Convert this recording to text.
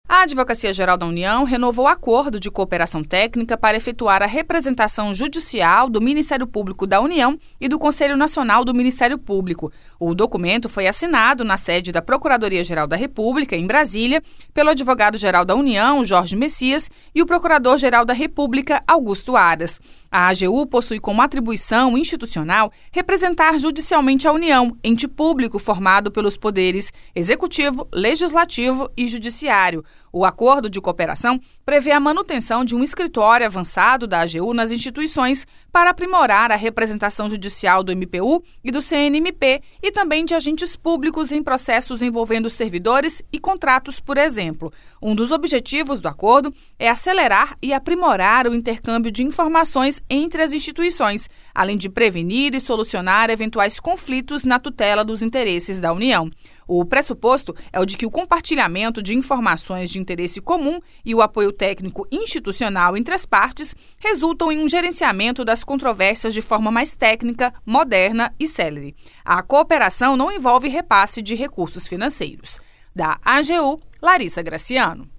A Advocacia Geral da União renovou o acordo de cooperação técnica para efetuar a representação judicial do Ministério Público da União e do Conselho Nacional do Ministério Público. O documento foi assinado na sede da Procuradoria-Geral da República, em Brasília, pelo Advogado-Geral da União, Jorge Messias, e o Procurador-Geral da República, Augusto Aras. A AGU possui como atribuição institucional representar judicialmente a União, ente público formado pelos poderes Executivo, Legislativo e Judiciário. O acordo de cooperação prevê a manutenção de um escritório avançado da AGU nas instituições para aprimorar a representação judicial do MPU e do CNMP e também de agentes públicos em processos envolvendo servidores e contratos, por exemplo. Um dos objetivos do acordo é acelerar e aprimorar o intercâmbio de informações entre as instituições, além de prevenir e solucionar eventuais conflitos na tutela dos interesses da União. O pressuposto é o de que o compartilhamento de informações de interesse comum e o apoio técnico institucional entre as partes resultam em um gerenciamento das controvérsias de forma mais técnica, moderna e célere. A cooperação não envolve repasse de recursos financeiros. Da AGU, Larissa Graciano.